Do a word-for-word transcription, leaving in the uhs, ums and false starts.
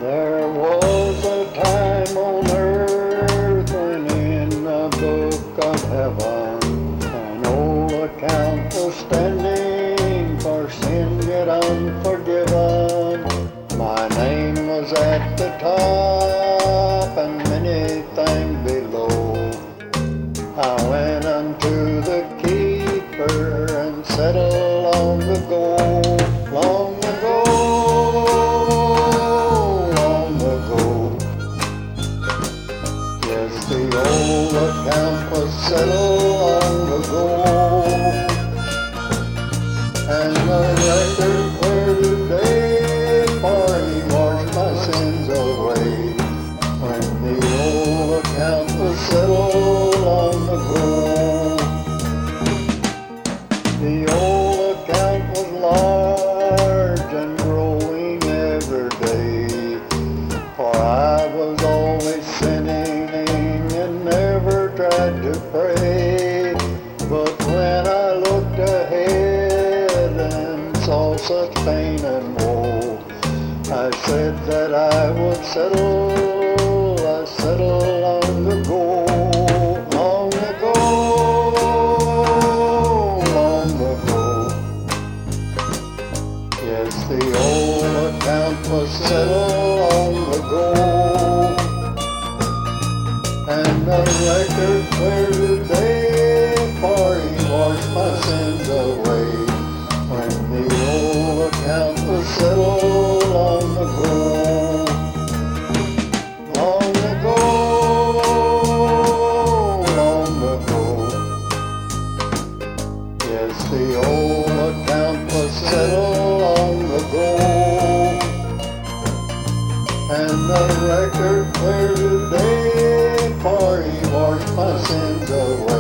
There was a time on earth when in the book of heaven an old account was standing for sin yet unforgiven. My name was at the top and many things below. I went unto the keeper and settled long ago, long ago, long ago. Yes, the old account was settled long ago, and the record clear today, for he washed my sins away. When the old account was settled long ago, the old account was large and growing every day, for I was always sinning and never tried to pray. But when I looked ahead and saw such pain and woe, I said that I would settle, I settled long ago, long ago, long ago. Yes, the old account was settled long ago, and the record clear today, for he washed my sins away. When the old account was settled long ago, long ago, long ago. Yes, the old account was settled long ago, and the record clear today, for he washed my sins away.